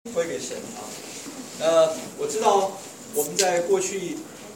归给神啊。我知道我们在过去，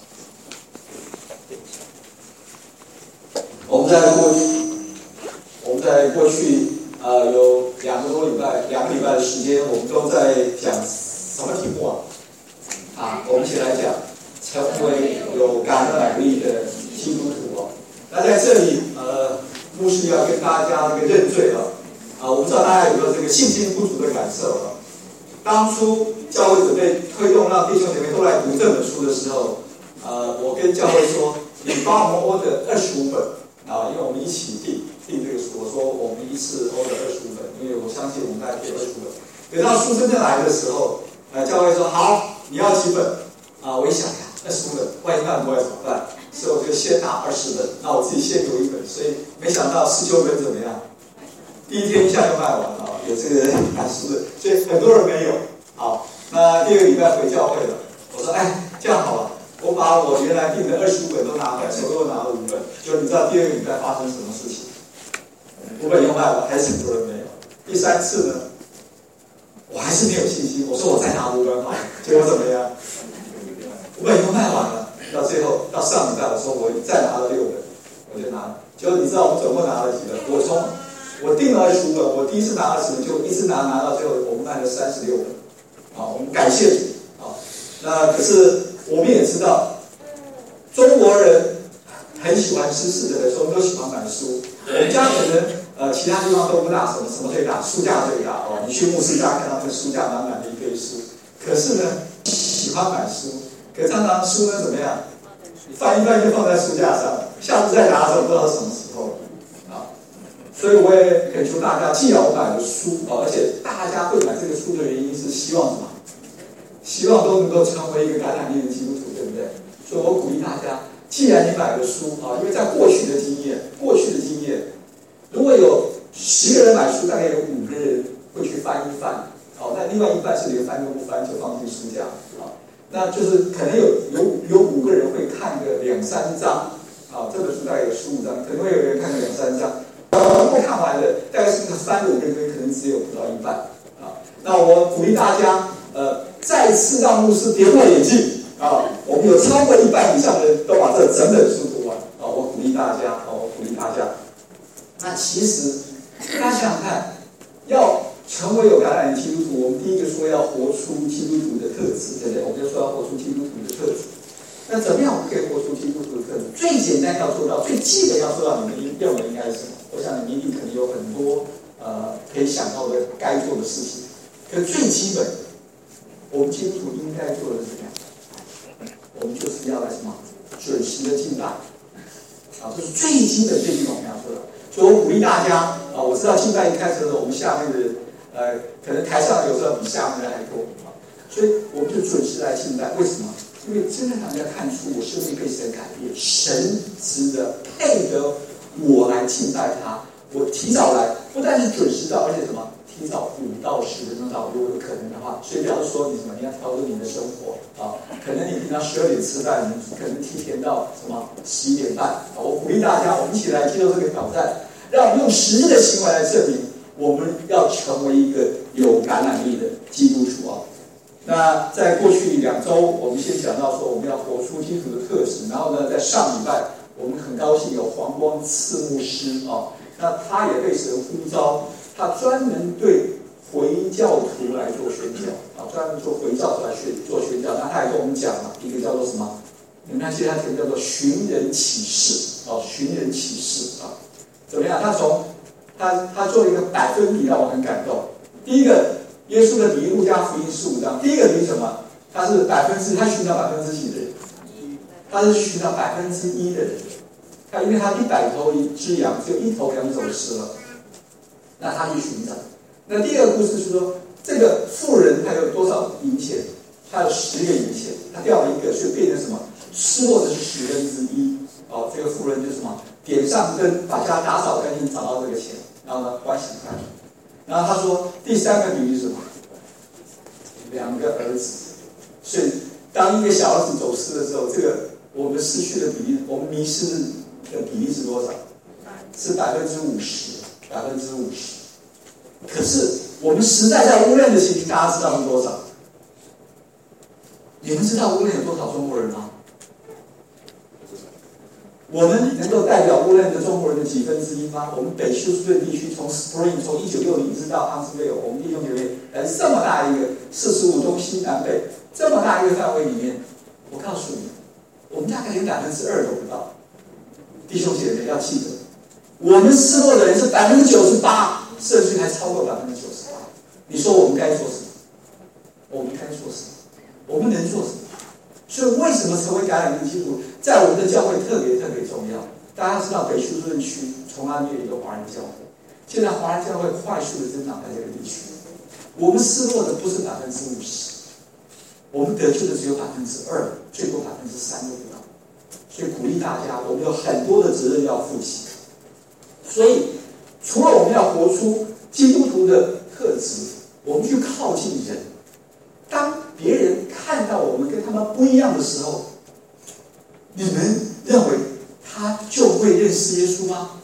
有2个多礼拜的时间，我们都在讲什么题目啊？我们一起来讲成为有感染力的基督徒哦。那在这里，牧师要跟大家这个认罪我不知道大家有没有这个信心不足的感受当初教会准备推动让弟兄姐妹都来读这本书的时候，我跟教会说，你帮我们 order 25本因为我们一起订这个书，我说我们一次 order 25本，因为我相信我们大概可以25本。等到书真正来的时候，教会说好，你要几本我一想25本，万一卖不完怎么办？所以我就先拿20本，那我自己先读1本，所以没想到19本怎么样？第一天一下就卖完了有这个买书的，所以很多人没有。好，那第2个礼拜回教会了，我说这样好了，我把我原来订的25本都拿回来，手头拿了5本，就你知道第2个礼拜发生什么事情？5本又卖完，还是很多人没有。第3次呢，我还是没有信心，我说我再拿5本好了，结果怎么样？5本又卖完了，到最后到上礼拜，我说我再拿了6本，我就拿了。结果你知道我总共拿了几本？我订了25本，我第一次拿20本，就一直拿到最后，我们卖了36本。我们感谢主那可是我们也知道，中国人很喜欢知识，对不对？所以我们都喜欢买书。我们家可能其他地方都不大，什么最大？书架最大你去牧师家看到那个书架满满的一堆书，可是呢，喜欢买书，可常常书呢怎么样？翻一翻就放在书架上，下次再拿的时候不知道是什么时候所以我也恳求大家，既然我买了书而且大家会买这个书的原因是希望什么？希望都能够成为一个感染力的基督徒，对不对？所以我鼓励大家，既然你买了书因为在过去的经验，如果有10个人买书，大概有5个人会去翻一翻那另外一半是连翻都不翻就放进书架那就是可能有5个人会看个2-3章这本书大概有15章，可能会有人看个2-3章。不看完的，大概是3-5个人，可能只有不到一半那我鼓励大家，再次让牧师跌破眼镜我们有超过1半以上的人都把这整本书读完我鼓励大家那其实大家想想看，要成为有感染力基督徒，我们第一个说要活出基督徒的特质，对不对？我们就说要活出基督徒的特质。那怎么样我们可以活出基督徒的特质？最简单要做到，最基本要做到，你们认为应该是什么？我想你们一定可能有很多可以想到的该做的事情。可是最基本，我们基督徒应该做的是什么？我们就是要来什么？准时的敬拜这是最基本我们要做的。所以我鼓励大家我知道敬拜一开始的时候，我们下面的可能台上有时候比下面的还多所以我们就准时来敬拜。为什么？因为真的让人家看出我生命被神改变，神值得配得我来敬拜他。我提早来，不但是准时到，而且什么？提早5到10分钟到，如果有可能的话。所以表示说你什么？你要调整你的生活可能你平常12点吃饭，你可能提前到什么11点半我鼓励大家，我们一起来接受这个挑战，让我们用实际的行为来证明，我们要成为一个有感染力的基督徒那在过去2周，我们先讲到说我们要活出基督徒的特质，然后呢，在上礼拜我们很高兴有黄光赐牧师那他也被神呼召，他专门对回教徒来做宣教专门做回教徒来做宣教。那他也跟我们讲了一个叫做什么？你们看，现在题目叫做寻人启事寻人启事怎么样？他做了一个百分比让我很感动。第一个，耶稣的比喻，路加福音15章，第一个比喻什么？他寻找百分之几的人？他是寻找1%的人。因为他100头只羊，只有1头羊走失了，那他去寻找。那第2个故事是说，这个妇人他有多少银钱？他有10个银钱，他掉了1个，所以变成什么？失落的是1/10这个妇人就是什么？点上灯，把家打扫干净，找到这个钱，然后呢，欢喜快乐。然后他说，第3个比喻是什么？2个儿子。所以当一个小儿子走失的时候，这个我们失去的比例，我们迷失的比例是多少？是50%。可是我们实在在乌任的情形，大家知道是多少？你们知道乌任有多少中国人吗？我们能够代表乌任的中国人的几分之一吗？我们北休斯顿地区从 Spring 从1960直到 Huntsville， 我们弟兄姐妹来这么大一个45东西南北这么大一个范围里面，我告诉你，我们大概连2%都不到。弟兄姐妹要记得，我们失落的人是98%，甚至还超过98%。你说我们该做什么？我们该做什么？我们能做什么？所以为什么成为橄榄根基督徒，在我们的教会特别重要？大家知道北休斯顿区从来没有一个华人教会，现在华人教会快速的增长在这个地区。我们失落的不是50%，我们得救的只有2%，最多3%都不到。所以鼓励大家，我们有很多的责任要负起。所以除了我们要活出基督徒的特质，我们去靠近人。当别人看到我们跟他们不一样的时候，你们认为他就会认识耶稣吗？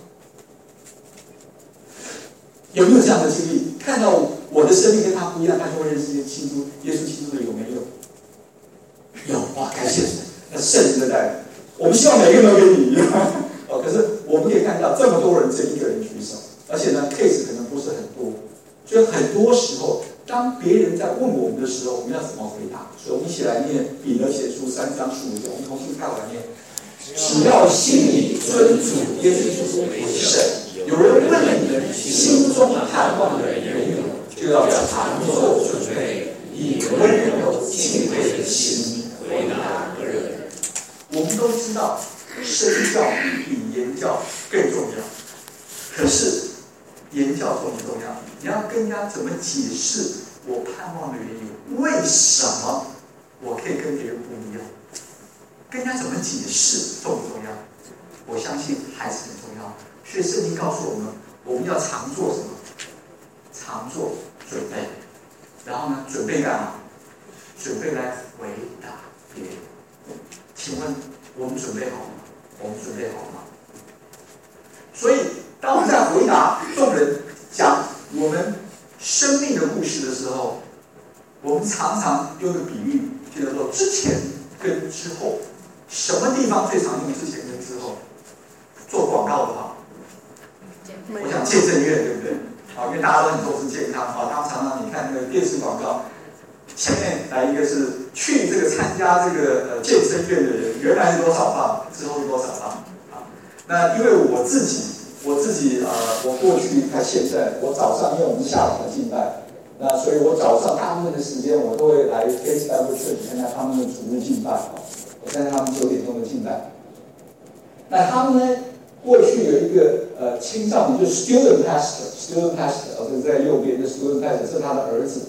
有没有这样的经历？看到我的生命跟他不一样，他就会认识耶稣基督的，有没有？有哇！感谢神，那圣灵的带领。我们希望每个人都跟你一样可是我们可以看到这么多人，只有一个人举手，而且呢 case 可能不是很多，所以很多时候当别人在问我们的时候，我们要怎么回答？所以我们一起来念彼得前书3章15节，我们重新看完念。只要心里尊主耶稣基督为圣，有人问你们心中盼望的缘由，就要常做准备，以温柔敬畏的心回答个人。我们都知道，身教比言教更重要。可是言教重不重要？你要跟人家怎么解释我盼望的缘由？为什么我可以跟别人不一样？跟人家怎么解释重不重要？我相信还是很重要。所以圣经告诉我们，我们要常做什么？常做准备。然后呢，准备干嘛？准备来回答别人。请问我们准备好了吗？我们准备好了吗？所以当我们在回答众人讲我们生命的故事的时候，我们常常用个比喻，就叫做之前跟之后。什么地方最常用之前跟之后？做广告的话，我想健身院，对不对？因为大家都很重视健康他们常常你看那个电视广告，前面来一个是去这个参加这个健身院的人，原来是多少磅，之后是多少磅那因为我自己我过去看现在，我早上因为我们下午的敬拜，那所以我早上大部分的时间我都会来 Faith Bible Church 参加他们的主日敬拜我参加他们9点钟的敬拜。那他们呢，过去有一个青少年，就是 student pastor， 就是在右边的 student pastor， 这是他的儿子。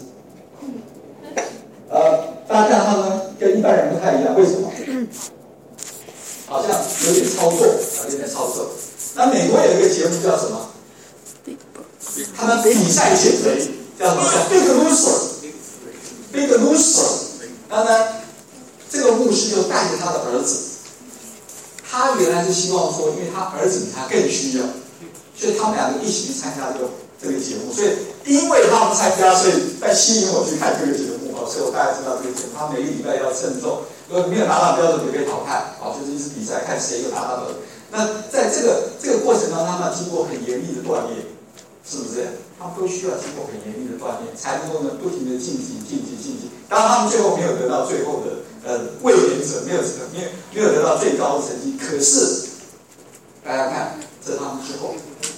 大家看他们跟一般人不太一样，为什么？好像有点操作，那美国有一个节目叫什么？他们比赛减肥，叫什么？叫 Big Loser。然后呢，这个牧师就带着他的儿子。他原来是希望说，因为他儿子比他更需要，所以他们两个一起去参加这个节目。所以因为他们参加，所以在吸引我去看这个节目。所以我大概知道这个节目，他每个礼拜要称重，如果没有达到标准就被淘汰。就是一次比赛，看谁有达到标准。那在这个过程当中，他们要经过很严厉的锻炼，是不是这样？他们都需要经过很严厉的锻炼，才能够呢不停的晋级。当然，他们最后没有得到最后的卫冕者，没有得到最高的成绩。可是大家看，这是他们之后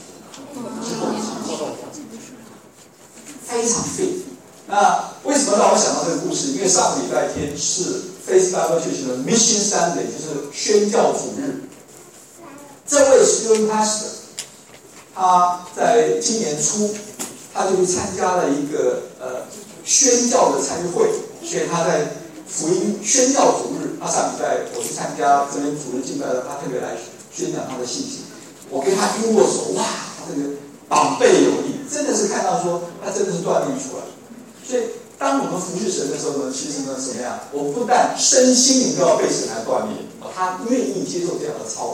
非常fit。那为什么让我想到这个故事？因为上个礼拜天是 Faith Bible Church 的 Mission Sunday， 就是宣教主日。这位 student pastor， 他在今年初，他就去参加了一个宣教的参会，所以他在福音宣教主日。他上礼拜我去参加这边主日敬拜的，他特别来宣讲他的信息。我跟他一握手，哇，他这个膀背有力，真的是看到说他真的是锻炼出来。所以，当我们服侍神的时候呢，其实呢，怎么样？我们不但身心灵都要被神来锻炼，他愿意接受这样的操练。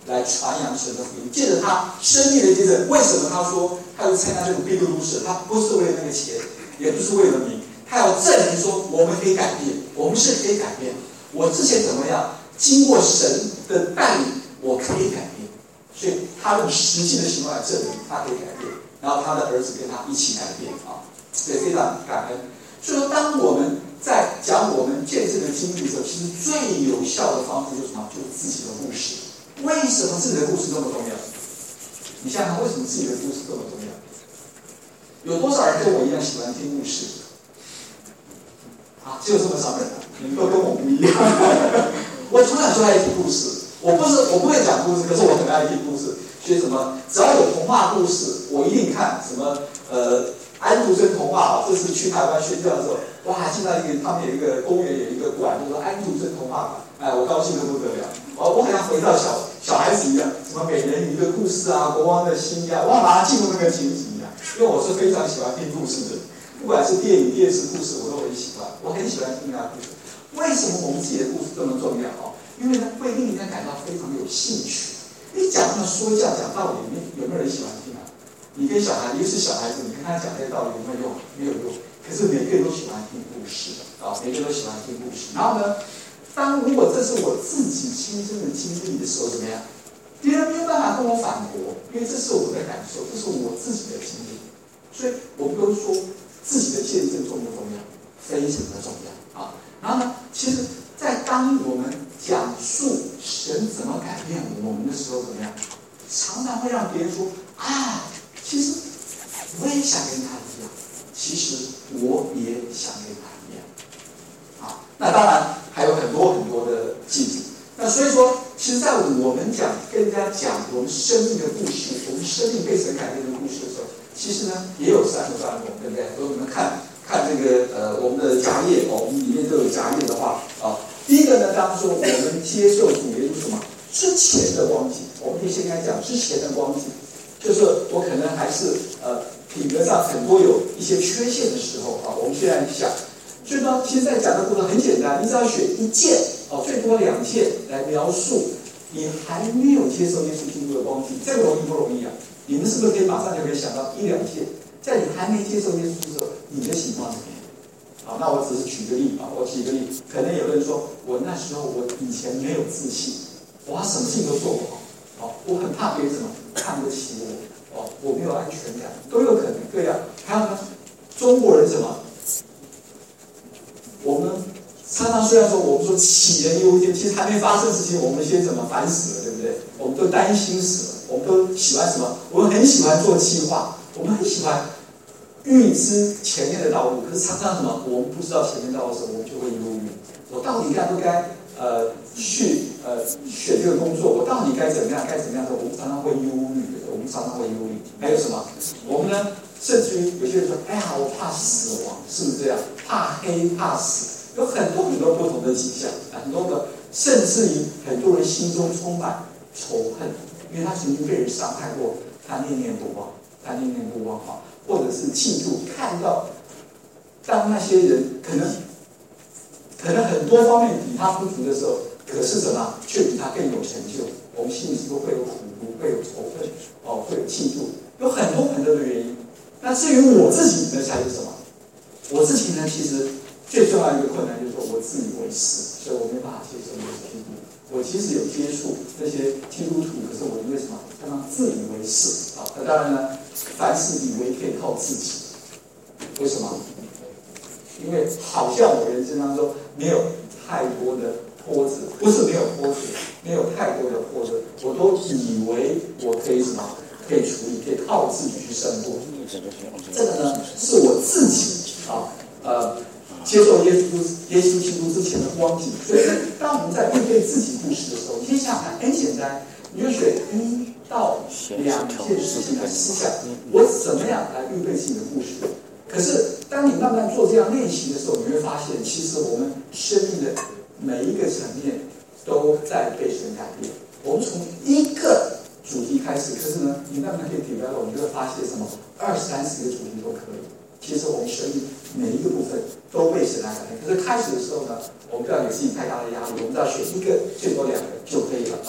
来传扬神的福音。借着他生命的见证，为什么他说他要参加这种庇护都市？他不是为了那个钱，也不是为了名，他要证明说我们可以改变，我们是可以改变。我之前怎么样，经过神的带领，我可以改变。所以他用实际的行为来证明他可以改变，然后他的儿子跟他一起改变啊，所以非常感恩。所以说，当我们在讲我们见证的经历的时候，其实最有效的方式就是什么？就是自己的故事。为什么自己的故事这么重要？你想想，为什么自己的故事这么重要？有多少人跟我一样喜欢听故事？啊，只有这么少人啊！你们都跟我不一样。我从小就爱听故事，我不会讲故事，可是我很爱听故事。所以什么，只要有童话故事，我一定看。什么安徒生童话，这次去台湾宣教的时候，哇，进到他们有一个公园，有一个馆，就说安徒生童话馆，哎，我高兴得不得了。我好像回到小孩子一样，什么美人鱼的故事啊，国王的心呀，我马上进入那个情景一样。因为我是非常喜欢听故事的，不管是电影、电视故事，我都很喜欢。我很喜欢听他的故事。为什么我们自己的故事这么重要？因为它会令人家感到非常有兴趣。你讲那么说教、讲道理，有没有人喜欢听啊？你跟小孩，又是小孩子，你跟他讲这些道理有没有用？没有用。可是每个人都喜欢听故事啊，每个人都喜欢听故事。然后呢，如果这是我自己亲身的经历的时候，怎么样？别人没有办法跟我反驳，因为这是我的感受，这是我自己的经历。所以我们都说自己的见证重不重要？非常的重要啊。然后呢，其实，在当我们讲述神怎么改变我们的时候，怎么样？常常会让别人说啊，其实我也想跟他一样，其实我也想跟他一样啊。那当然还有很多很多的例子。那所以说，其实，在我们跟人家讲我们生命的故事，我们生命被神改变的故事的时候，其实呢也有3个段落，对不对？所以我们看这个我们的夹页我们里面都有夹页的话啊。第一个呢，当说我们接受主耶稣什么之前的光景，我们可以先来讲之前的光景，就是我可能还是品格上很多有一些缺陷的时候啊。我们现在想，所以呢，其实在讲的过程很简单，你只要选一件最多2件来描述你还没有接受耶稣基督的光景，这个容易不容易啊？你们是不是可以马上就可以想到1、2件，在你还没接受耶稣的时候，你的情况怎么样？好，那我只是举个例啊，我举个例，可能有人说，我那时候我以前没有自信，我什么事情都做不好，我很怕别人怎么看不起我，我没有安全感，都有可能各样。还有呢，中国人什么？我们常常虽然说我们说杞人忧天，其实还没发生事情，我们先怎么烦死了，对不对？我们都担心死了，我们都喜欢什么？我们很喜欢做计划，我们很喜欢预知前面的道路，可是常常什么？我们不知道前面道路的时候，我们就会忧郁。我到底该不该去选这个工作？我到底该怎么样？该怎么样的？我们常常会忧虑的，我们常常会忧虑。还有什么？我们呢？甚至于有些人说：“哎呀，我怕死亡，是不是这样？怕黑，怕死，有很多很多不同的迹象，很多的，甚至于很多人心中充满仇恨，因为他曾经被人伤害过，他念念不忘，或者是嫉妒，看到当那些人可能很多方面比他不足的时候，可是什么却比他更有成就，我们心里是不是会有苦毒，会有仇恨，会有嫉妒，有很多很多的原因。那至于我自己呢，才是什么？我自己呢，其实最重要的一个困难就是说我自以为是，所以我没办法接受耶稣基督。我其实有接触那些基督徒，可是我因为什么？常常自以为是。那当然呢，凡事以为可以靠自己。为什么？因为好像我人生当中没有太多的波折，不是没有波折，没有太多的波折，我都以为我可以什么？可以处理，可以靠自己去胜过。这个呢，是我自己接受耶稣基督之前的光景。所以，当我们在面对自己故事的时候，你可以想想看，很简单，你就选1到2件事情来思想，我怎么样来预备自己的故事。可是，当你慢慢做这样练习的时候，你会发现，其实我们生命的每一个层面都在被神改变。我们从一个主题开始，可是呢，你慢慢可以体会到，你就会发现什么，20、30个主题都可以。其实我们生命每一个部分都被神来改变。可是开始的时候呢，我们不要给自己太大的压力，我们只要选1个，最多2个就可以了啊。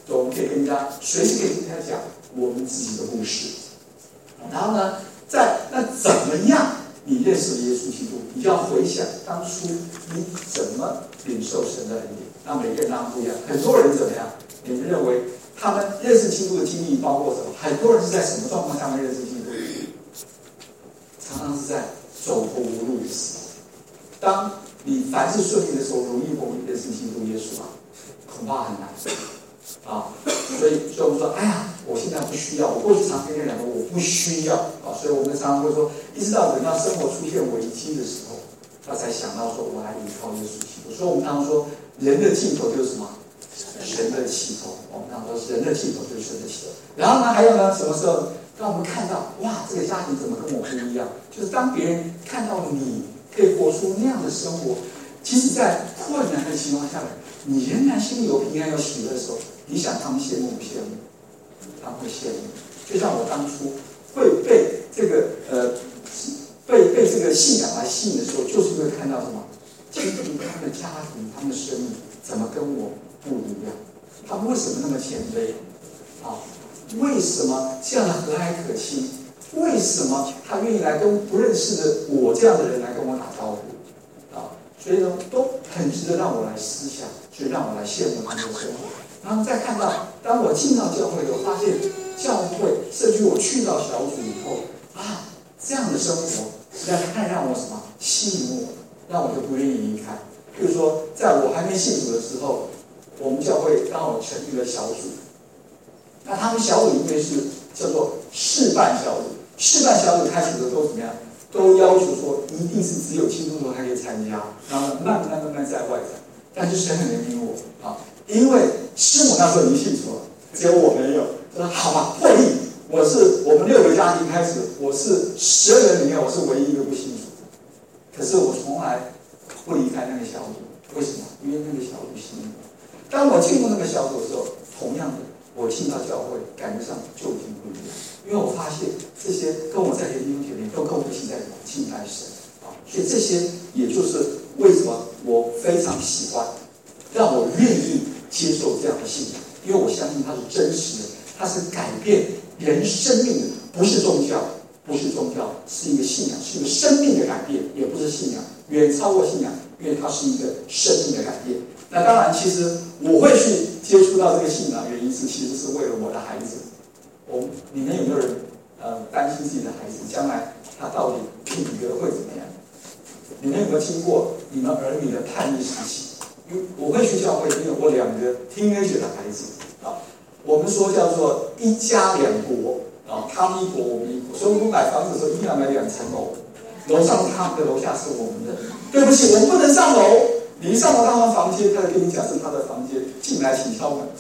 我们可以跟人家随时可以跟人家讲我们自己的故事。然后呢，那怎么样你认识耶稣基督？你就要回想当初你怎么领受神的恩典。那每个人当然不一样，很多人怎么样？你们认为他们认识基督的经历包括什么？很多人是在什么状况下面认识基督？常常是在走投无路的时候。当你凡事顺利的时候，容易不容易认识基督耶稣啊？恐怕很难啊。所以我们说，哎呀，我现在不需要。我过去常跟人讲说，我不需要啊。所以我们常常会说，一直到等到生活出现危机的时候，他才想到说，我来依靠耶稣基督。所以我们常常说，人的尽头就是什么？神的起头。我们常常说，人的尽头就是神的起头。然后呢，还有呢，什么时候？当我们看到，哇，这个家庭怎么跟我不一样？就是当别人看到你可以活出那样的生活，即使在困难的情况下，你仍然心里有平安、有喜乐的时候，你想他们羡慕不羡慕？他们会羡慕。就像我当初会被这个被这个信仰来吸引的时候，就是因为看到什么？基督他们的家庭、他们的生命怎么跟我不一样？他们为什么那么谦卑？啊？为什么这样的和蔼可亲？为什么他愿意来跟不认识的我这样的人来跟我打招呼？啊，所以呢，都很值得让我来思想，所以让我来羡慕他们的生活。然后再看到，当我进到教会，我发现教会，甚至我去到小组以后啊，这样的生活实在太让我什么吸引我，让我就不愿意离开。比如说，在我还没信主的时候，我们教会刚好成立了小组。那他们小组因为是叫做示范小组，示范小组开始的都怎么样？都要求说一定是只有基督徒才可以参加，然后慢慢在外展。但是神很怜悯我啊，因为师母那时候已经信主了，只有我没有。他说好吧，破例，我们6个家庭开始，我是12人里面我是唯一一个不信主的。可是我从来不离开那个小组，为什么？因为那个小组吸引我。当我进入那个小组的时候，同样的。我进到教会，感觉上就已经不一样，因为我发现这些跟我在的弟兄姐妹都跟我一起在敬拜神啊，所以这些也就是为什么我非常喜欢，让我愿意接受这样的信仰，因为我相信它是真实的，它是改变人生命的，不是宗教，是一个信仰，是一个生命的改变，也不是信仰，远超过信仰，因为它是一个生命的改变。那当然，其实我会去接触到这个信仰，原因其实是为了我的孩子。你们有没有人担心自己的孩子将来他到底品格会怎么样？你们有没有听过你们儿女的叛逆时期？因为我会去教会，因为我2个teenager的孩子啊，我们说叫做一家2国啊，他们一国我们一国，所以我们买房子的时候一定要买2层楼，楼上他们的，楼下是我们的。对不起，我们不能上楼。你一上到他们房间，他就跟你讲是他的房间，进来请敲门。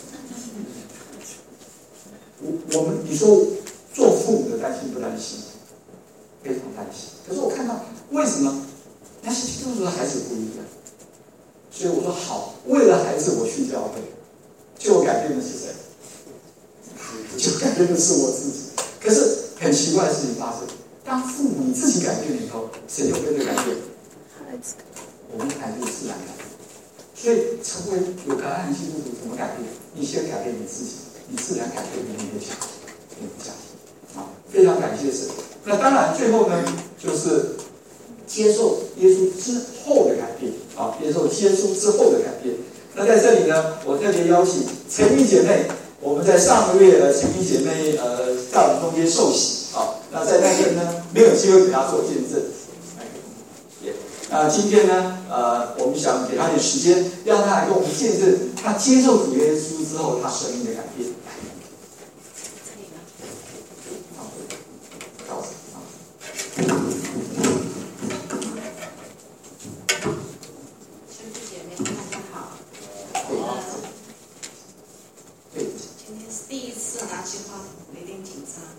你说做父母的担心不担心？非常担心。可是我看到为什么那些基督徒的孩子不一样？所以我说好，为了孩子我去教会，结果改变的是谁？就改变的是我自己。可是很奇怪的事情发生，当父母你自己改变了以后，谁就跟着改变？我们孩子自然改变。所以成为有感染基督徒怎么改变？你先改变你自己，你自然改变你的家庭。啊，非常感谢神。那当然最后呢，就是接受耶稣之后的改变啊，接受耶稣之后的改变。那在这里呢，我特别邀请陈玉姐妹，我们在上个月陈玉姐妹在我们中间受洗啊，那在那边呢没有机会给她做见证。那今天呢，我们想给他点时间，让他来跟我们见证他接受主耶稣之后他生命的改变。 兄弟姐妹，大家好。今天是第一次拿起话筒，有点紧张。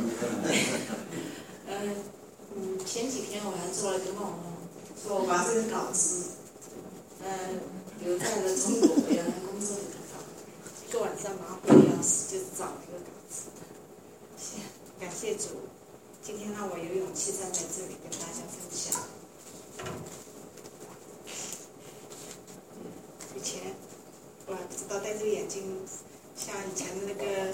前几天我还做了个梦。说我把这个稿子，留在了中国回来工作的地方。一个晚上忙活的要死，就是找这个稿子。感谢主，今天让我有勇气站在这里跟大家分享。以前我还不知道戴着眼镜像以前的那个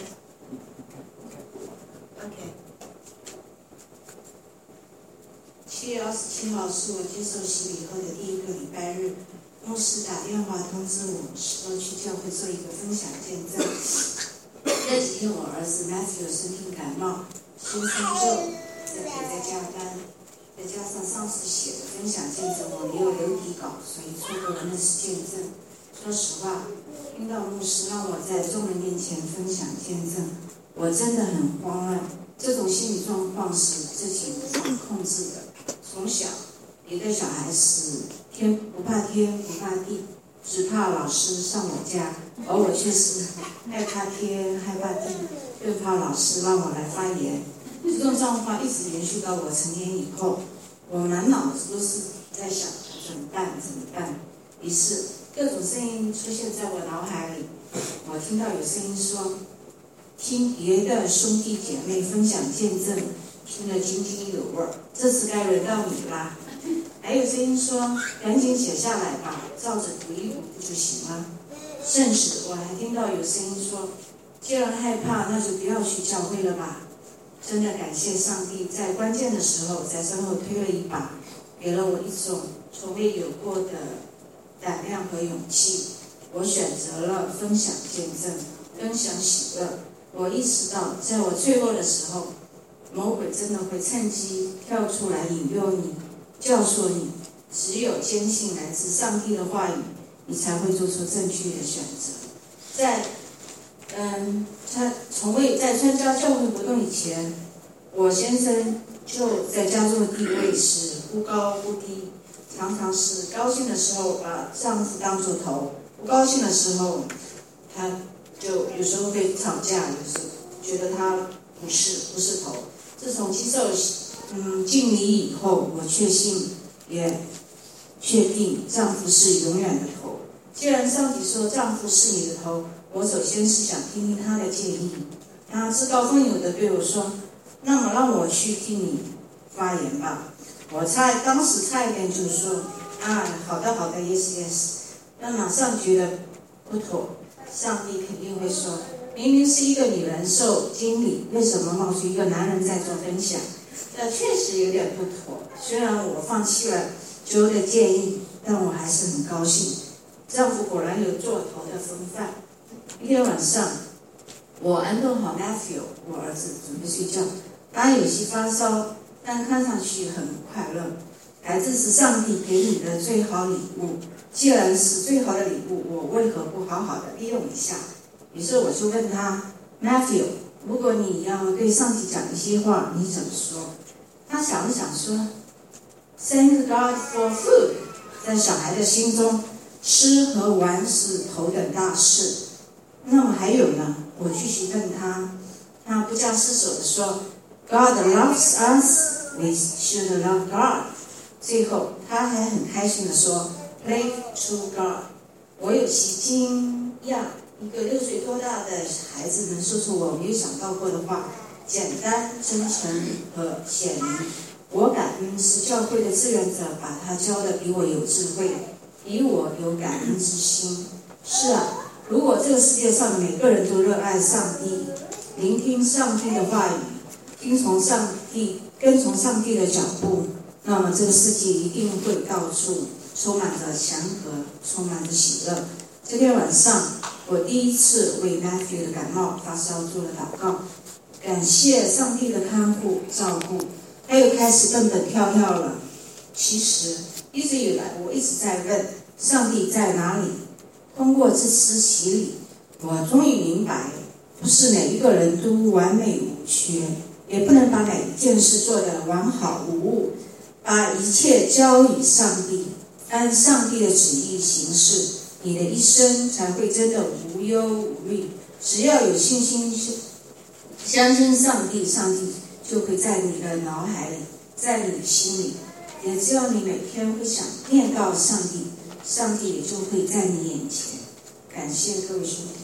，OK。7月27号是我接受洗礼后的第一个礼拜日，牧师打电话通知我说去教会做一个分享见证。这几天我儿子 Matthew 身体感冒，先生就也在加班，再加上上次写的分享见证我没有留底稿，所以错过了那次见证。说实话，听到牧师让我在众人面前分享见证，我真的很慌乱。这种心理状况是自己无法控制的。从小，一个小孩子不怕天不怕地，只怕老师上我家，而我却是害怕天害怕地，更怕老师让我来发言。这种状况一直延续到我成年以后，我满脑子都是在想怎么办。于是各种声音出现在我脑海里，我听到有声音说，听别的兄弟姐妹分享见证，听得津津有味儿，这次该轮到你啦。还有声音说，赶紧写下来吧，照着读一读不就行了。甚至我还听到有声音说，既然害怕，那就不要去教会了吧。真的感谢上帝，在关键的时候在身后推了一把，给了我一种从未有过的胆量和勇气。我选择了分享见证，分享喜乐。我意识到，在我脆弱的时候，魔鬼真的会趁机跳出来引诱你，教唆你。只有坚信来自上帝的话语，你才会做出正确的选择。从未在参加教会活动以前，我先生就在家中的地位是忽高忽低，常常是高兴的时候把丈夫当作头，不高兴的时候，他就有时候会吵架，有时候觉得他不是头。自从接受敬礼以后，我确信也确定丈夫是永远的头。既然上帝说丈夫是你的头，我首先是想听听他的建议。他自告奋勇地对我说，那么让我去替你发言吧。我当时差一点就说，好的 yes。 但马上觉得不妥，上帝肯定会说，明明是一个女人受经理，为什么冒出一个男人在做分享？这确实有点不妥。虽然我放弃了Joe的建议，但我还是很高兴。丈夫果然有做头的风范。一天晚上，我安顿好 Matthew， 我儿子准备睡觉，他有些发烧，但看上去很快乐。孩子是上帝给你的最好礼物，既然是最好的礼物，我为何不好好的利用一下？于是我就问他 Matthew， 如果你要对上帝讲一些话，你怎么说？他想了想说， Thank God for food。 在小孩的心中，吃和玩是头等大事。那么还有呢？我继续问他，他不假思索地说， God loves us, we should love God。 最后他还很开心地说， Pray to God。 我有些惊讶，一个6岁多大的孩子能说出我没有想到过的话，简单、真诚和显明。我感恩是教会的志愿者把他教得比我有智慧，比我有感恩之心。是啊，如果这个世界上每个人都热爱上帝，聆听上帝的话语，跟从上帝的脚步，那么这个世界一定会到处充满着祥和，充满着喜乐。这天晚上，我第一次为 Matthew 的感冒发烧做了祷告，感谢上帝的看护照顾，他又开始蹦蹦跳跳了。其实一直以来，我一直在问上帝在哪里。通过这次洗礼，我终于明白，不是每一个人都完美无缺，也不能把每一件事做得完好无误。把一切交与上帝，按上帝的旨意行事，你的一生才会真的无忧无虑。只要有信心相信上帝，上帝就会在你的脑海里，在你的心里。也只要你每天会想念到上帝，上帝也就会在你眼前。感谢各位兄弟。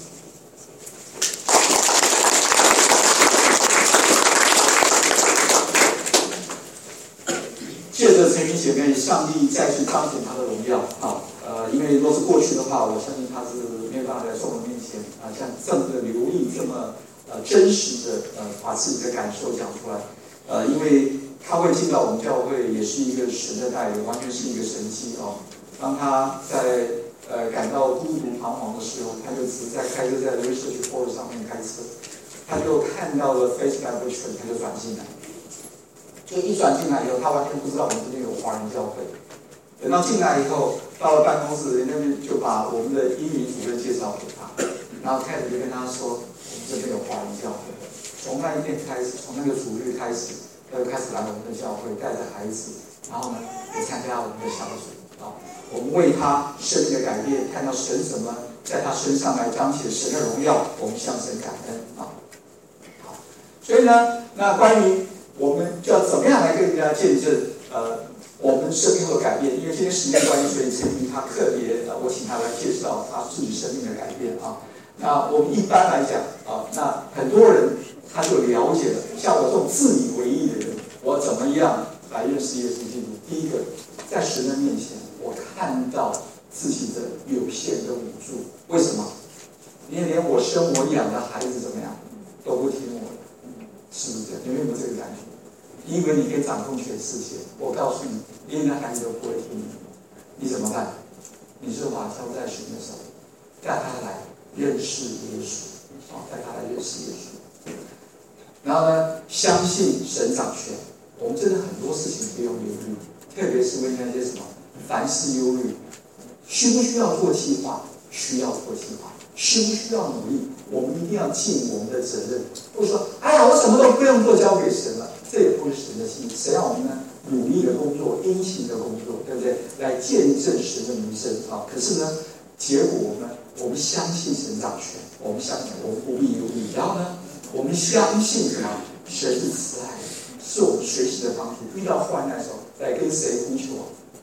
借着陈云姐妹，上帝再去彰显他的荣耀。因为若是过去的话，我相信他是没有办法在众人面前像这么的流利，这么真实的把自己的感受讲出来。因为他会进到我们教会，也是一个神的带领，完全是一个神迹哦。当他在感到孤独彷徨的时候，他就只在开车在 Research Port 上面开车，他就看到了 Faith Bible Church，他就转进来。就一转进来以后，他完全不知道我们这边有华人教会。等到进来以后，到了办公室，人家就把我们的英语主任介绍给他，然后开始就跟他说，我们这边有华人教会。从那一天开始，从那个主日开始，他就开始来我们的教会，带着孩子，然后呢，也参加我们的小组啊。我们为他生命的改变，看到神怎么在他身上来彰显神的荣耀，我们向神感恩啊。好，所以呢，那关于我们就要怎么样来跟人家见证我们生命的改变？因为今天时间关系，所以陈明他特别我请他来介绍他自己生命的改变啊。那我们一般来讲啊，那很多人他就了解了，像我这种自以为意的人，我怎么样来认识耶稣基督？第一个，在神的面前，我看到自己的有限的无助。为什么？因为连我生我养的孩子怎么样都不听我的，是不是这样？你们有没有这个感觉？你以为你可以掌控全世界？我告诉你，连你的孩子都不会听你，你怎么办？你是把交在神的手，带他来认识耶稣，带他来认识耶稣。然后呢，相信神掌权。我们真的很多事情不用忧虑，特别是为那些什么凡事忧虑，需不需要做计划？需要做计划。需不需要努力？我们一定要尽我们的责任。不是说，哎呀，我什么都不用做，交给神了，这也不是神的心。神让我们呢努力的工作，殷勤的工作，对不对？来见证神的名声啊。可是呢，结果我们相信神掌权，我们相信我们不必忧虑。然后呢，我们相信什么？神是慈爱的，是我们随时的帮助。遇到患难的时候，来跟谁呼求啊？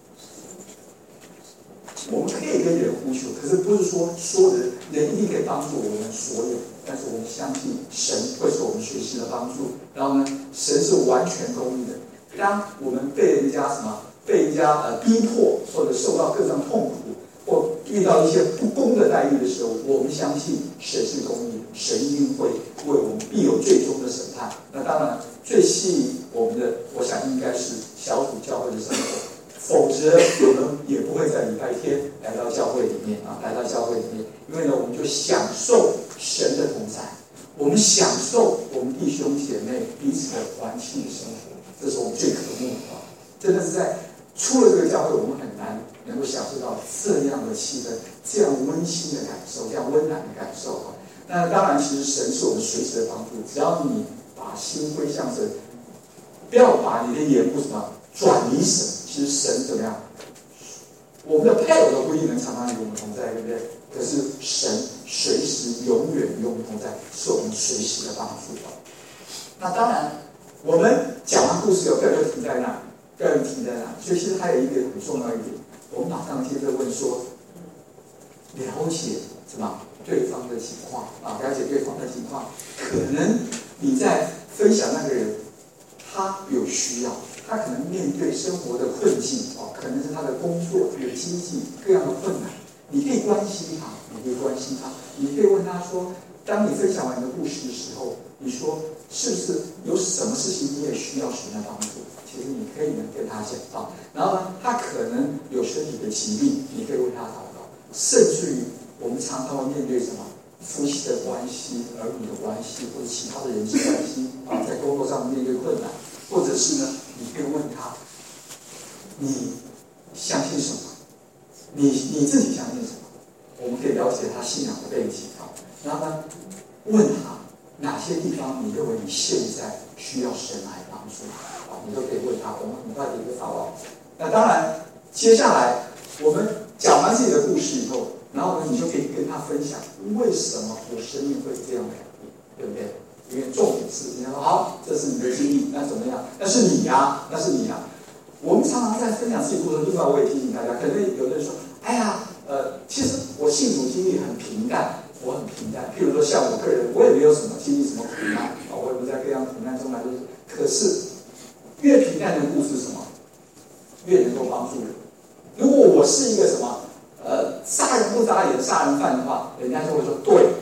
我们可以跟人呼求，可是不是说所有人一定可以帮助我们所有，但是我们相信神会是我们随时的帮助。然后呢，神是完全公义的。当我们被人家逼迫，或者受到各种痛苦，或遇到一些不公的待遇的时候，我们相信神是公义的，神一定会为我们必有最终的审判。那当然，最吸引我们的，我想应该是小组教会的生活。否则，我们也不会在礼拜天来到教会里面啊，来到教会里面，因为呢，我们就享受神的同在，我们享受我们弟兄姐妹彼此的团契生活，这是我们最渴慕的啊！真的是在出了这个教会，我们很难能够享受到这样的气氛，这样温馨的感受，这样温暖的感受啊！那当然，其实神是我们随时的帮助，只要你把心归向神，不要把你的眼目什么转离神。其实神怎么样？我们的配偶都不一定能常常与我们同在，对不对？可是神随时永远与我们同在，是我们随时的帮助。那当然，我们讲完故事有个人就停在那，个人停在那，所以其实还有一个很重要一点，我们马上接着问说，了解什么对方的情况啊？了解对方的情况，可能你在分享那个人，他有需要。他可能面对生活的困境可能是他的工作、有经济各样的困难，你可以关心他，你可以问他说：当你分享完你的故事的时候，你说是不是有什么事情你也需要神的帮助？其实你可以跟他讲到，然后呢，他可能有身体的疾病，你可以为他祷告，甚至于我们常常会面对什么夫妻的关系、儿女的关系，或者其他的人际关系在工作上面对困难，或者是呢。你可以问他，你相信什么？你自己相信什么？我们可以了解他信仰的背景然后呢，问他哪些地方你认为你现在需要神来帮助你都可以问他。我们很快的一个祷告。那当然，接下来我们讲完自己的故事以后，然后呢，你就可以跟他分享为什么我生命会这样改变，对不对？因为重点是，你说好，这是你的经历，那怎么样？那是你呀，我们常常在分享自己故事，另外我也提醒大家，可能有的人说，哎呀，其实我信主经历很平淡，我很平淡。譬如说像我个人，我也没有什么经历什么苦难我也不在各样苦难中来。可是越平淡的故事什么，越能够帮助人。如果我是一个什么杀人不眨眼的杀人犯的话，人家就会说对。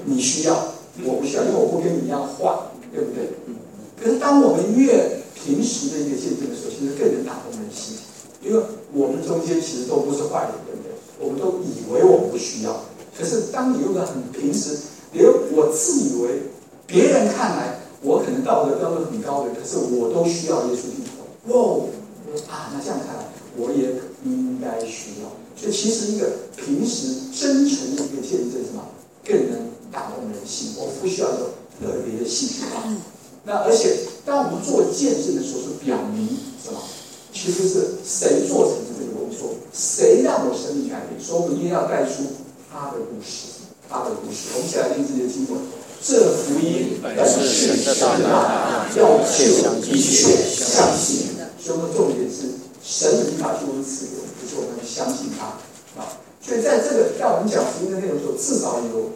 你需要，我不需要，因为我不跟你一样坏，对不对？可是当我们越平时的一个见证的时候，其实更能打动人心，因为我们中间其实都不是坏人，对不对？我们都以为我们不需要，可是当你用个很平时，连我自以为别人看来我可能道德标准很高的，可是我都需要耶稣基督。哇那这样看来，我也应该需要。所以其实一个平时真诚的一个见证，什么更能打动人心？我不需要有特别的兴趣啊。那而且当我们做见证的时候，是表明什么？其实是谁做成这个工作，谁让我生命改变，所以我们一定要带出他的故事，他的故事。我们一起来听这些经文。这福音本是神的大能，要救一切相信。所以我们的重点是，神已经把救恩赐给我们，就是我们相信他啊。所以在这个让我们讲福音的内容的时候，至少有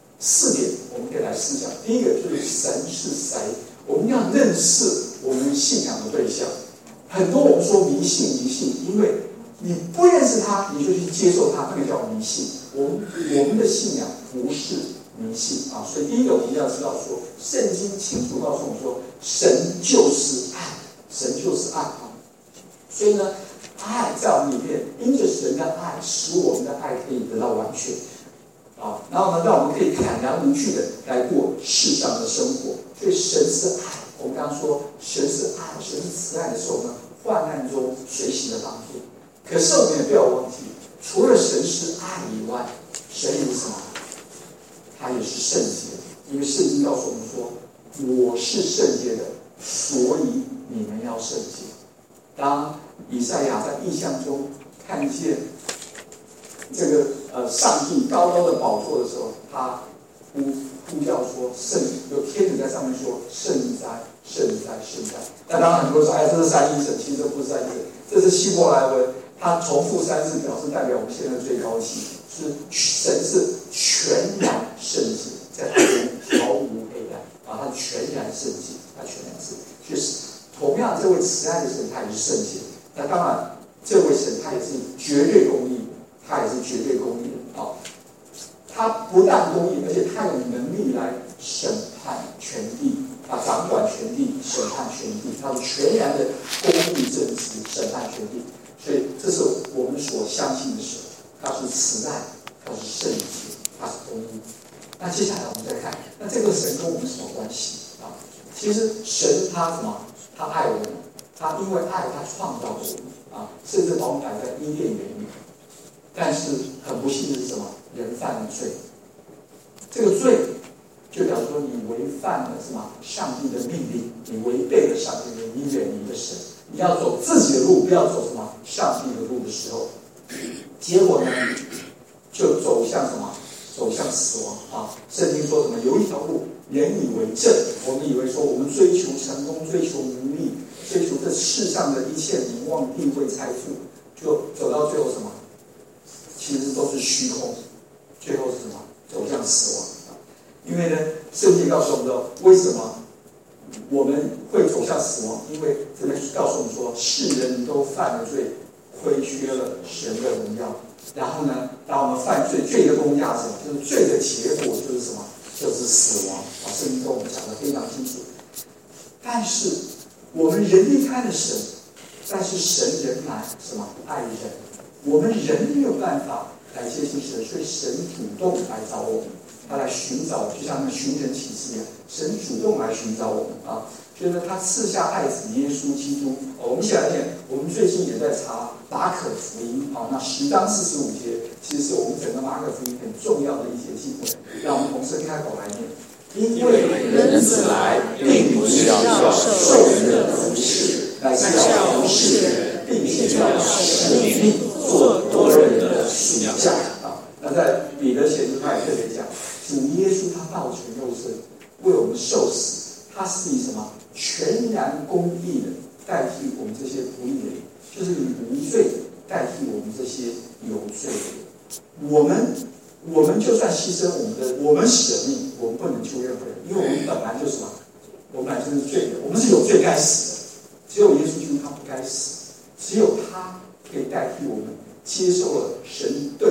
4点我们可以来思想。第一个就是神是谁，我们要认识我们信仰的对象。很多我们说迷信，因为你不认识他，你就去接受他，那个叫迷信。我们的信仰不是迷信啊。所以第一个我们要知道说，圣经清楚告诉我们说，神就是爱。神就是爱啊，所以呢，爱在我们里面，因着神的爱，使我们的爱可以得到完全啊。然后呢，让我们可以坦然无惧的来过世上的生活。所以神是爱，我们刚刚说神是爱，神是慈爱的时候呢，患难中随时的帮助。可是我们也不要忘记，除了神是爱以外，神也是什么？他也是圣洁，因为圣经告诉我们说，我是圣洁的，所以你们要圣洁。当以赛亚在异象中看见这个上帝高高的宝座的时候，他呼叫说圣，有天使在上面说圣哉，圣哉，圣哉。那当然很多人说，哎，这是三一神，其实这不是三一神，这是希伯来文，它重复3次，表示代表我们现在最高级，是神是全然圣洁，在他中毫无黑暗啊，他全然圣洁，他全然圣洁。就是同样，这位慈爱的神，他也是圣洁。那当然，这位神他也是绝对公义，他也是绝对公义的啊。他不但公义，而且他有能力来审判全地，掌管全地，审判全地，他是全然的公义正直，审判全地。所以，这是我们所相信的神，他是慈爱，他是圣洁，他是公义。那接下来我们再看，那这个神跟我们什么关系啊？其实神他什么？他爱我们，他因为爱他创造了我们啊，甚至把我们摆在伊甸园里。但是很不幸的是什么？人犯了罪。这个罪就表示说你违反了什么？上帝的命令，你违背了上帝的命令，你远离了神，你要走自己的路，不要走什么上帝的路的时候，结果呢，就走向什么？走向死亡啊！圣经说什么？有一条路，人以为正，我们以为说我们追求成功、追求名利、追求这世上的一切名望、地位、财富，就走到最后什么？其实都是虚空，最后是什么？走向死亡。因为呢，圣经告诉我们说，为什么我们会走向死亡？因为这边告诉我们说，世人都犯了罪，亏缺了神的荣耀。然后呢，当我们犯罪，罪的公价是什么？就是罪的结果就是什么？就是死亡啊！圣经跟我们讲得非常清楚。但是我们人离开了神，但是神仍然什么？爱人。我们人没有办法来接近神，所以神主动来找我们，他来寻找，就像那寻人启事一样，神主动来寻找我们啊！所以呢，他赐下爱子耶稣基督。我们一起来念，我们最近也在查马可福音啊，那10章45节，其实是我们整个马可福音很重要的一节经文。让我们同声开口来念。因为人子来，并不是要受人的服侍，乃是要服侍人，并且要使命做多人的属下啊。那在彼得前书他也特别讲，主耶稣他道成肉身，为我们受死，他是以什么全然公义的代替我们这些不义的人，就是以无罪代替我们这些有罪的人。我们就算牺牲我们舍命，我们不能救任何人，因为我们本来就是什么？我们本来就是罪人，我们是有罪该死的。只有耶稣基督他不该死，只有他可以代替我们接受了神对我们的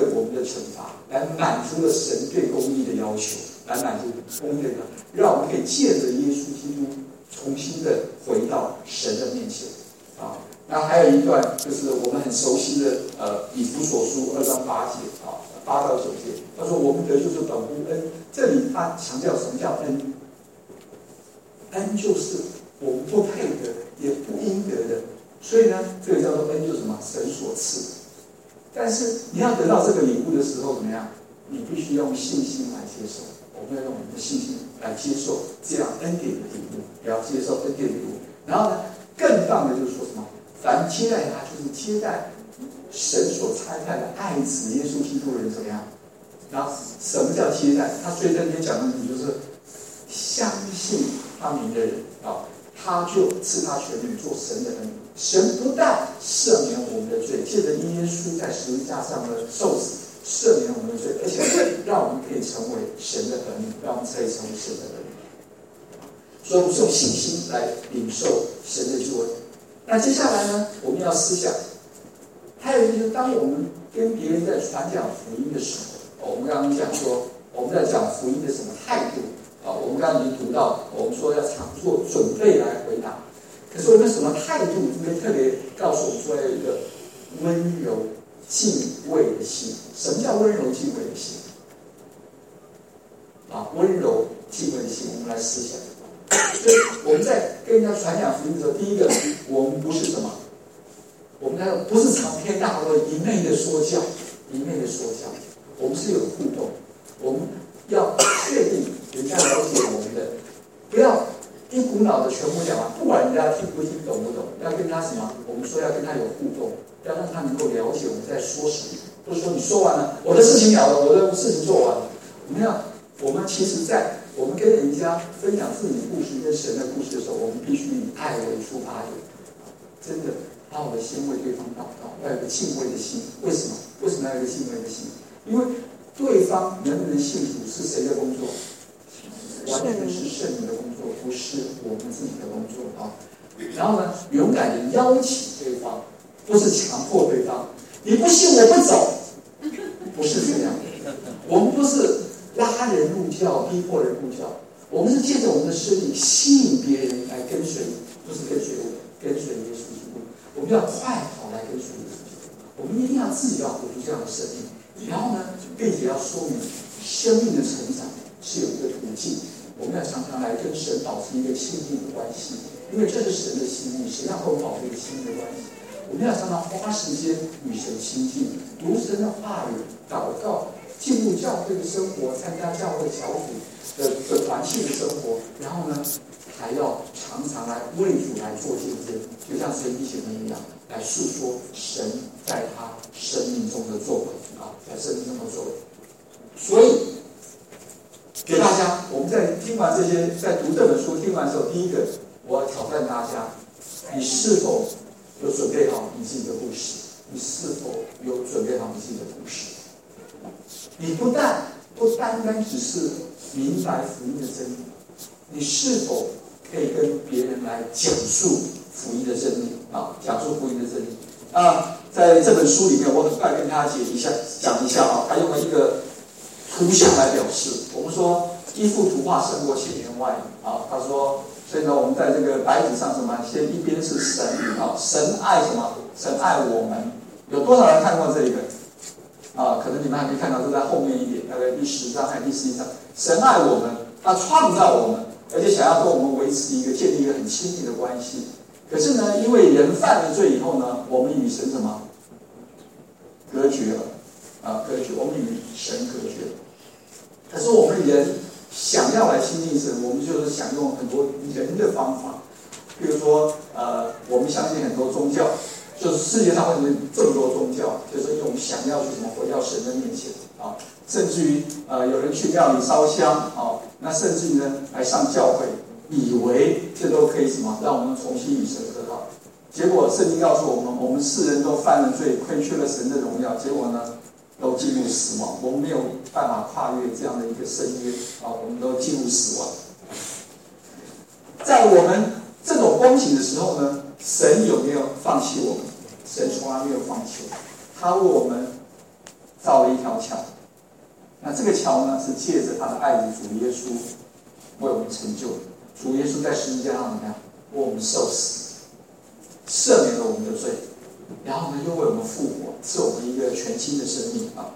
的惩罚，来满足了神对公义的要求，来满足公义的要求，让我们可以借着耶稣基督重新的回到神的面前啊。那还有一段就是我们很熟悉的以弗所书2章8节啊，8到9节，他说我们得救是本乎恩，这里他强调什么叫恩？恩就是我们不配得也不应得的，所以呢，这个叫做恩，就是什么？神所赐。但是你要得到这个礼物的时候，怎么样？你必须用信心来接受。我们要用我们的信心来接受这样恩典的礼物，也要接受恩典的礼物。然后呢，更棒的就是说什么？凡接待他，就是接待神所差派的爱子耶稣基督的人，怎么样？然后什么叫接待？他所以在那边讲的就是相信他名的人啊，他就赐他权柄做神的儿女。神不但赦免我们的罪，借着耶稣在十字架上的受死赦免我们的罪，而且让我们可以成为神的儿女，让我们可以成为神的儿女。所以我们是用信心来领受神的救恩。那接下来呢，我们要思想，还有一个就是，当我们跟别人在传讲福音的时候，我们刚刚讲说，我们在讲福音的什么态度啊？我们刚刚已经读到，我们说要常做准备来回答。可是我们什么态度？这边特别告诉我们说，要有一个温柔敬畏的心。什么叫温柔敬畏的心？啊，温柔敬畏的心，我们来思想。所以我们在跟人家传讲福音的时候，第一个，我们不是什么？我们不是长篇大论一昧的说教，我们是有互动，我们要确定人家了解我们的，不要一股脑的全部讲完，不管人家听不听懂不懂，要跟他什么？我们说要跟他有互动，要让他能够了解我们在说什么。不是说你说完了，我的事情了了，我的事情做完了。我们其实在我们跟人家分享自己的故事跟神的故事的时候，我们必须以爱为出发点，真的好好的先为对方祷告，要有个敬畏的心。为什么？为什么要有一个敬畏的心？因为对方能不能信主是谁的工作？完全是圣灵的工作，不是我们自己的工作啊。然后呢，勇敢的邀请对方，不是强迫对方。你不信我不走，不是这样。我们不是拉人入教，逼迫人入教，我们是借着我们的生命吸引别人来跟随，不是跟随我，跟随耶稣基督。我们要快跑来跟随耶稣基督，我们一定要自己要活出这样的生命。然后呢，并且要说明生命的成长是有一个途径，我们要常常来跟神保持一个亲密的关系，因为这是神的心意，神要跟我们保持一个亲密的关系。我们要常常花时间与神亲近，读神的话语，祷告，进入教会的生活，参加教会小组的团契的生活，然后呢，还要常常来为主来做见证，就像神弟兄们一样，来诉说神在他生命中的作为啊，在生命中的作为。所以，给大家，我们在听完这些，在读这本书听完之后，第一个，我要挑战大家：你是否有准备好你自己的故事？你是否有准备好你自己的故事？你不单单只是明白福音的真理，你是否可以跟别人来讲述福音的真理啊？讲述福音的真理啊！在这本书里面，我很快跟大家讲一下啊，他用了一个图像来表示。我们说一幅图画胜过千言万语啊。他说，所以呢，我们在这个白纸上什么？先一边是神啊，神爱什么？神爱我们。有多少人看过这个？啊，可能你们还没看到，就在后面一点，大概第10章还是第11章。神爱我们，他创造我们，而且想要跟我们建立一个很亲密的关系。可是呢，因为人犯了罪以后呢，我们与神什么？隔绝了啊，隔绝，我们与神隔绝了。可是我们人想要来亲近神，我们就是想用很多人的方法，比如说我们相信很多宗教。就是世界上为什么这么多宗教？就是因为我们想要去什么回到神的面前啊，甚至于有人去庙里烧香啊，那甚至于呢来上教会，以为这都可以什么让我们重新与神和好。结果圣经告诉我们，我们世人都犯了罪，亏缺了神的荣耀，结果呢都进入死亡。我们没有办法跨越这样的一个深渊啊，我们都进入死亡。在我们这种光景的时候呢，神有没有放弃我们？神从来没有放弃我们，他为我们造了一条桥。那这个桥呢，是借着他的爱子主耶稣为我们成就的。主耶稣在十字架上怎么样？为我们受死，赦免了我们的罪，然后呢，又为我们复活，赐我们一个全新的生命啊！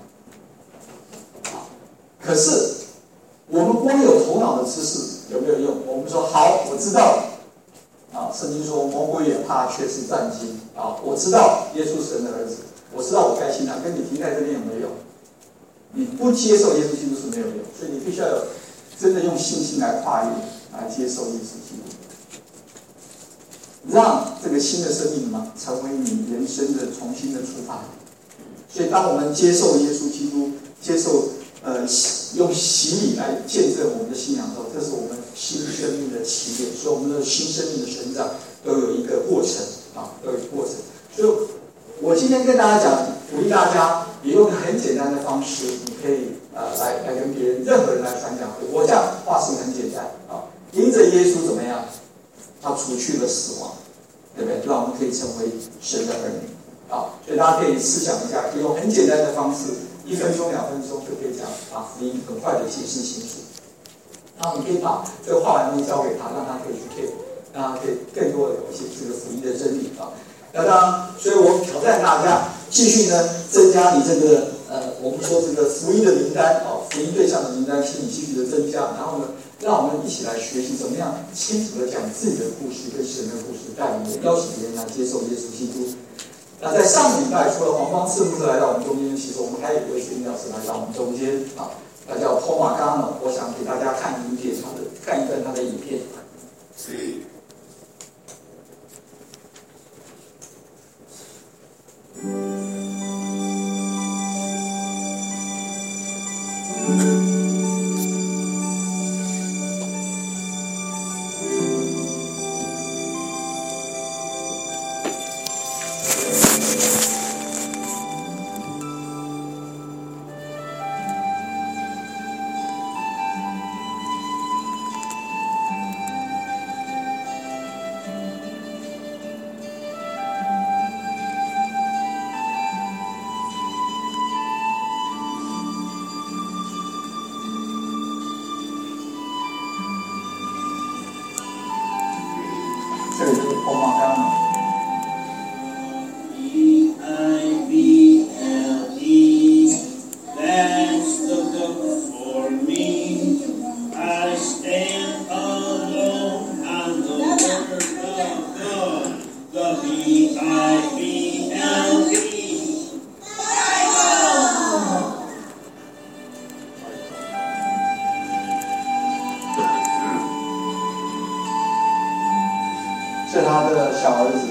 可是我们光有头脑的知识有没有用？我们说好，我知道了啊。圣经说魔鬼也怕却是战惊啊！我知道耶稣是神的儿子，我知道我该信他，跟你停在这边有没有用？你不接受耶稣基督是没有用，所以你必须要有真的用信心来跨越，来接受耶稣基督，让这个新的生命嘛，成为你人生的重新的出发点。所以，当我们接受耶稣基督，接受用洗礼来见证我们的信仰的时候，这是我们新生命的起点。所以，我们的新生命的成长都有一个过程啊，都有一个过程。所以，我今天跟大家讲，鼓励大家也用很简单的方式，你可以来跟别人任何人来传讲。我这样话是很简单啊，因着耶稣怎么样？他除去了死亡，对不对？让我们可以成为神的儿女啊！所以大家可以思想一下，可以用很简单的方式，1分钟、2分钟就可以讲把福音很快的解释清楚。然后你可以把这个话栏交给他，让他可以去 get， 让他可以更多的了解这个福音的真理啊。那当然，所以我挑战大家继续呢增加你这个我们说这个福音的名单啊，福音对象的名单，请你继续的增加。然后呢，让我们一起来学习怎么样清楚的讲自己的故事跟神的故事，带领邀请别人来接受耶稣基督。那在上个礼拜，除了黄光赐牧师来到我们中间，其实我们还有一位宣教师来到我们中间啊，他叫托马刚呢，我想给大家看一段他的影片。这里就是托马刚了。是他的小儿子。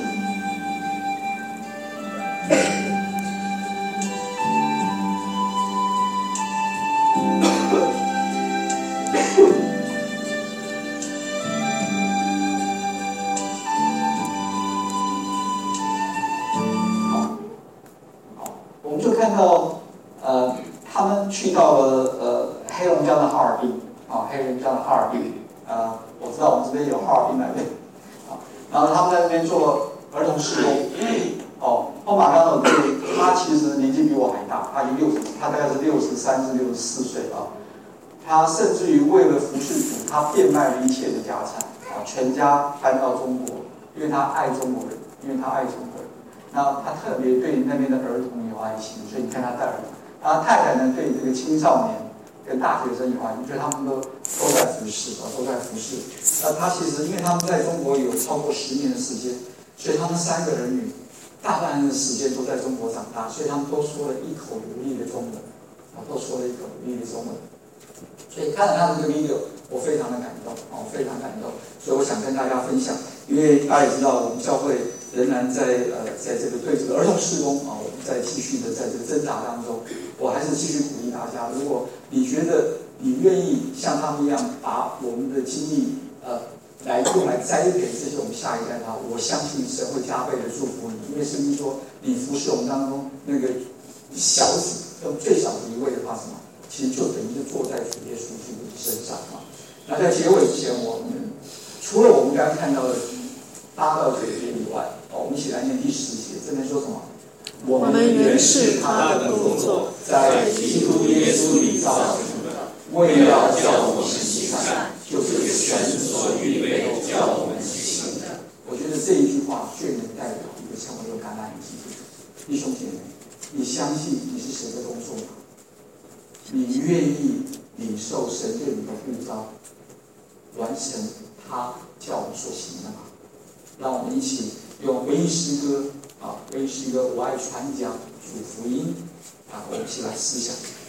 好，我们就看到他们去到了黑龙江的哈尔滨啊，黑龙江的哈尔滨我知道我们这边有哈尔滨来的。然后他们在那边做儿童事工，托马刚他其实年纪比我还大，他大概是63至64岁啊。他甚至于为了服侍主，他变卖了一切的家产啊，全家搬到中国，因为他爱中国人，那他特别对那边的儿童有爱心，所以你看他带儿童。他太太呢，对这个青少年跟大学生有爱心，所以他们都在服侍啊，都在服侍。那他其实因为他们在中国有超过10年的时间，所以他们3个儿女大半的时间都在中国长大，所以他们都说了一口流利的中文，所以看了他这个 video， 我非常的感动，非常感动。所以我想跟大家分享，因为大家也知道，我们教会仍然在这个对这个儿童事工我们在继续的在这个挣扎当中，我还是继续鼓励大家，如果你觉得你愿意像他们一样，把我们的精力来用来栽培这些我们下一代的话，我相信神会加倍的祝福你，因为圣经说，你服侍我们当中那个小子，用最小的一位的话，什么？其实就等于是坐在主耶稣基督身上啊。那在结尾之前，我们除了我们刚刚看到的8到9节以外，我们一起来念第10节，这边说什么？ 我们原是他的工作，在基督耶稣里造成的，为要叫我们行善，就是神所预备叫我们去行的。我觉得这一句话最能代表一个成为有橄榄的基督徒。弟兄姐妹，你相信你是神的工作吗？你愿意领受神对你的呼召，完成他叫我们所行的吗？让我们一起用回应诗歌回应诗歌，我爱传讲主福音我们一起来思想。